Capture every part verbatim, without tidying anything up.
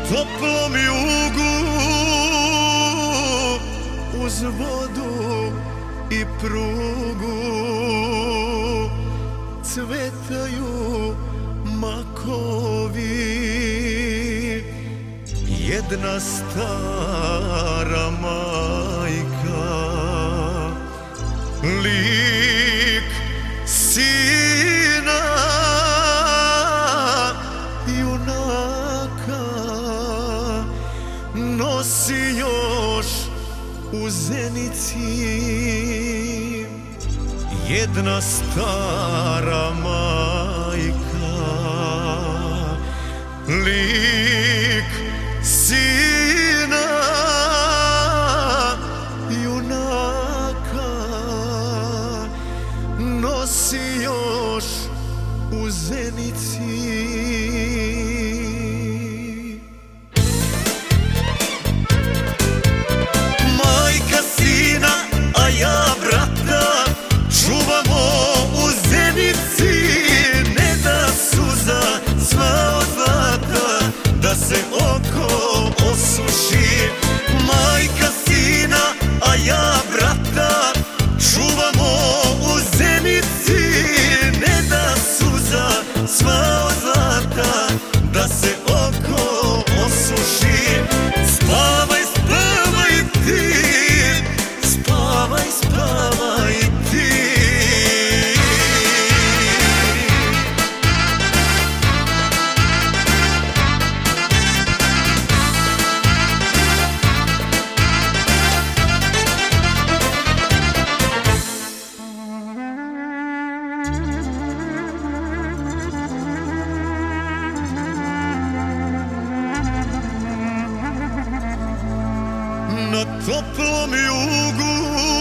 toplom jugu uz vodu i prugu cvetaju makovi. Jedna stara majka lik sina junaka nosi još u zenici. Jedna stara majka lik sina junaka nosi još u zenici. Majka sina, a ja brata, čuvamo u zenici. Ne da suza sva od zlata da se oko osuši. Majka sina, a ja brata, čuvamo u zenici. Ne da suza sva od zlata da se oko osuši. Spavaj, spavaj ti, spavaj, spavaj ti. Na toplom jugu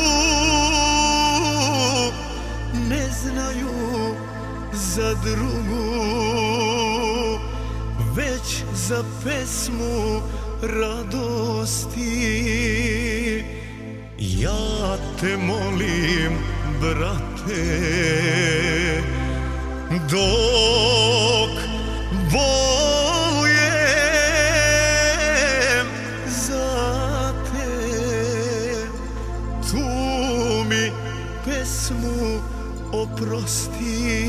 ne znaju za drugu, već za pesmu radosti. Ja te molim, brate, dok bolujem za te, tu mi pesmu oprosti.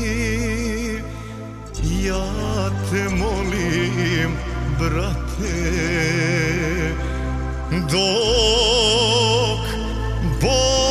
Ja te molim, brate, dok bolujem